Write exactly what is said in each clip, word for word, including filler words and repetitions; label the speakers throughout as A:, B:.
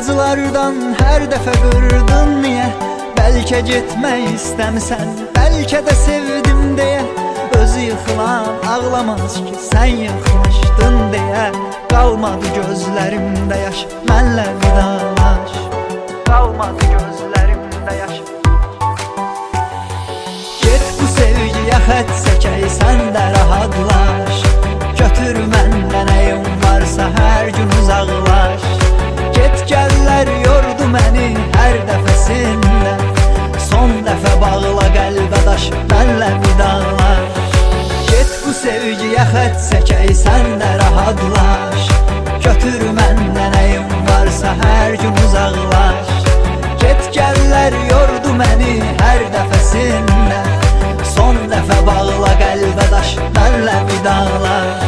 A: Acılardan hər dəfə qırdın niyə? Bəlkə getmək istəmsən, bəlkə də sevdim deyə. Özü yıxılan ağlamaz ki, sən yıxmışdın deyə. Qalmadı gözlərimdə yaş, mənlə vidalaş. Qalmadı gözlərimdə yaş. Get bu sevgiyə xət çəkək, sən də rahatlaş. Götür məndən nəyim varsa, hər gün uzaqlaş. Get gəllər yordu məni hər dəfəsində. Son dəfə bağla qəlbə daş, mənlə vidalaş. Get bu sevgiyə xət çəkək, sən də rahatlaş. Götür məndən nəyim varsa, hər gün uzaqlaş. Get gəllər yordu məni hər dəfəsində. Son dəfə bağla qəlbə daş, mənlə vidalaş.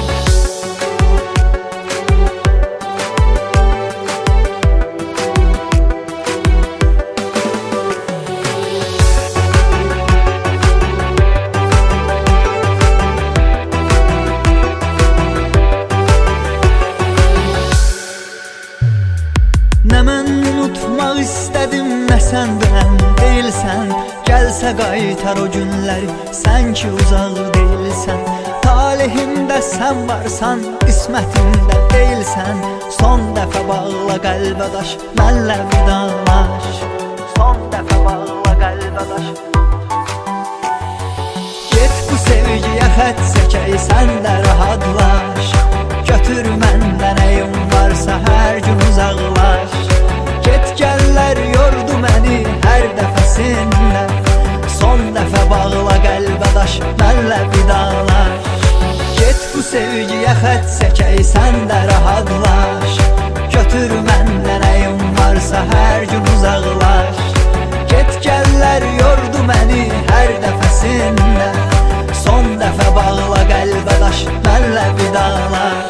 A: Nə mən unutmaq istədim, nə sən bilən deyilsən. Gəlsə qaytar o günləri, sən ki uzaq deyilsən. Talihimdə sən varsan, qismətimdə deyilsən. Son dəfə bağla qəlbə daş, mənlə vidalaş. Son dəfə bağla qəlbə daş. Get bu sevgiyə xət çəkək, sən də rahatlaş. Götür məndən nəyim varsa, hər gün uzaqlaş. Get gəllər yordu məni hər dəfəsində. Son dəfə bağla qəlbə daş, mənlə vidalaş. Get bu sevgiyə xət çəkək, sən də rahatlaş. Götür məndən nəyim varsa, hər gün uzaqlaş. Get gəllər yordu məni hər dəfəsində. Son dəfə bağla qəlbə daş, mənlə vidalaş.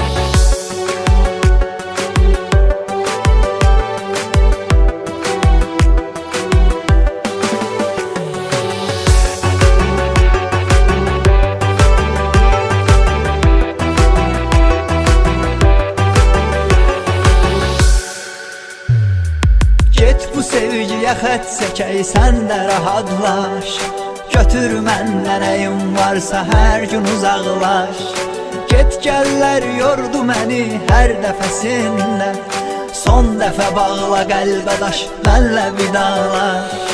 A: Get bu sevgiyə xət çəkək, sən də rahatlaş. Götür məndən nəyim varsa, hər gün uzaqlaş. Get gəllər yordu məni hər dəfəsində. Son dəfə bağla qəlbə daş, mənlə vidalaş.